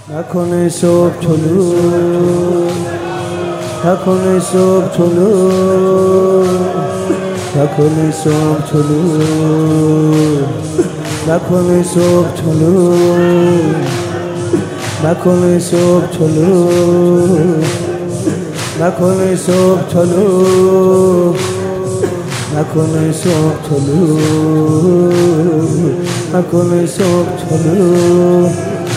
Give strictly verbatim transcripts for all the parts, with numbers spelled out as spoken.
نکنه صبح طلوع، نکنه صبح طلوع، نکنه صبح طلوع، نکنه صبح طلوع، نکنه صبح طلوع، نکنه صبح طلوع، نکنه صبح طلوع، نکنه صبح طلوع،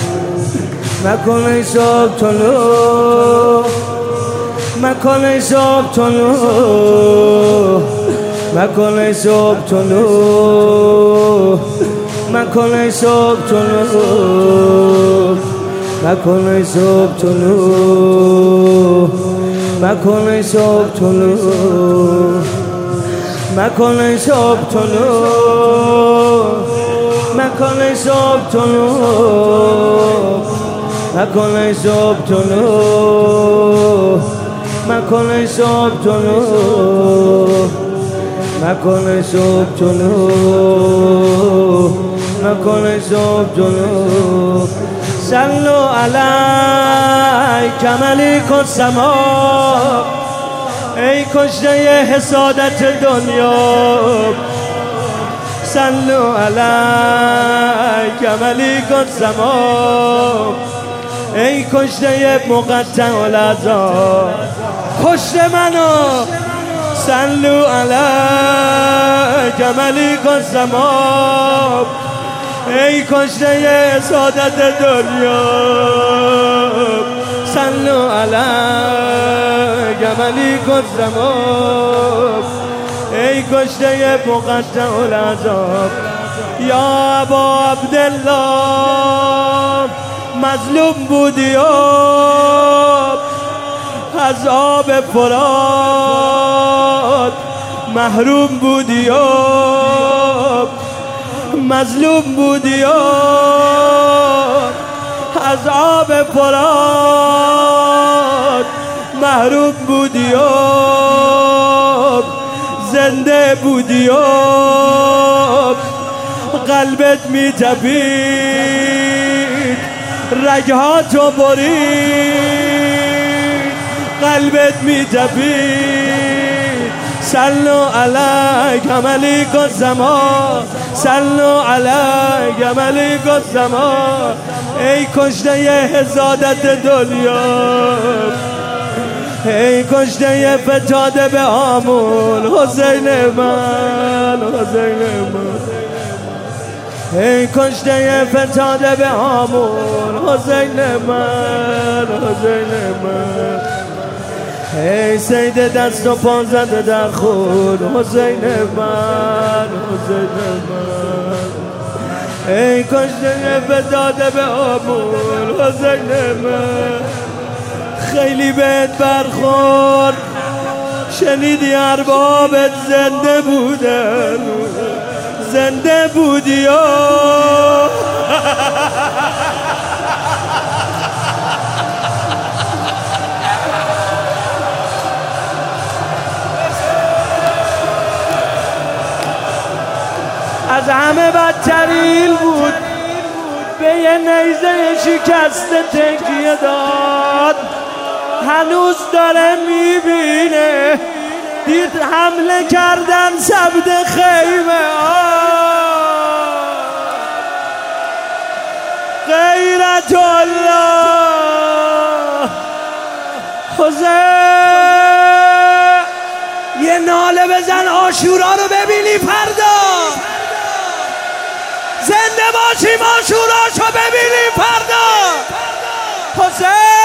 نکنه صبح طلوع، نکنه صبح طلوع، نکنه صبح طلوع، نکنه صبح طلوع، نکنه صبح طلوع، نکنه صبح طلوع، نکنه صبح طلوع، نکنه صبح طلوع، نکنه صبح طلوع، نکنه صبح طلوع، نکنه صبح طلوع، نکنه صبح طلوع. صلوا علیک ملیک السما، ای کشته حسادت دنیا. صلوا علیک ملیک السما، ای کشته مقطع الاعضا. کشته منو. صلوا علیک ملیک السما، ای کشته سعادت دنیا. صلوا علیک ملیک السما، ای کشته مقطع الاعضا. یا ابا عبدالله مظلوم بودی و از آب فرات محروم بودی و مظلوم بودی و از آب فرات محروم بودی و زنده بودی و قلبت می تپید، رگهاتو برید، قلبت می تپید. صلوا علیک ملیک السما، صلوا علیک ملیک السما، ای کشته حسادت دنیا، ای کشته فتاده به آمون. حسین من، حسین من، ای کشته فتاده به آمون. حسین من، حسین من، ای سید دست و پا زده در خون. حسین من، حسین من، ای کشته فتاده به آمون. حسین من، خیلی بهت برخورد، شنیدی اربابت زنده بودن، زنده بودی و از همه بدترین بود، به یه نیزه شکسته تکیه داد. هنوز داره میبینه، دید حمله کردن سبد خیمه. غیرت الله. حسین یه ناله بزن عاشورا رو ببینی فردا، زنده باشیم عاشوراشو ببینیم فردا. حسین